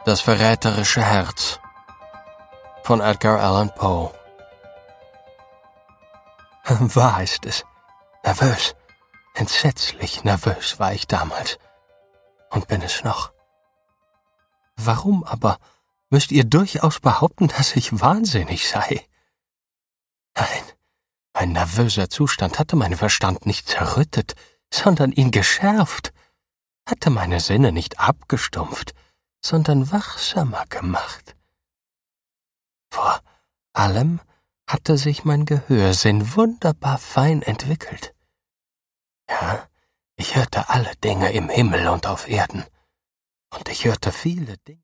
Das verräterische Herz von Edgar Allan Poe. Wahr ist es. Nervös, entsetzlich nervös war ich damals. Und bin es noch. Warum aber müsst ihr durchaus behaupten, dass ich wahnsinnig sei? Nein, mein nervöser Zustand hatte meinen Verstand nicht zerrüttet, sondern ihn geschärft, hatte meine Sinne nicht abgestumpft, sondern wachsamer gemacht. Vor allem hatte sich mein Gehörsinn wunderbar fein entwickelt. Ja, ich hörte alle Dinge im Himmel und auf Erden, und ich hörte viele Dinge.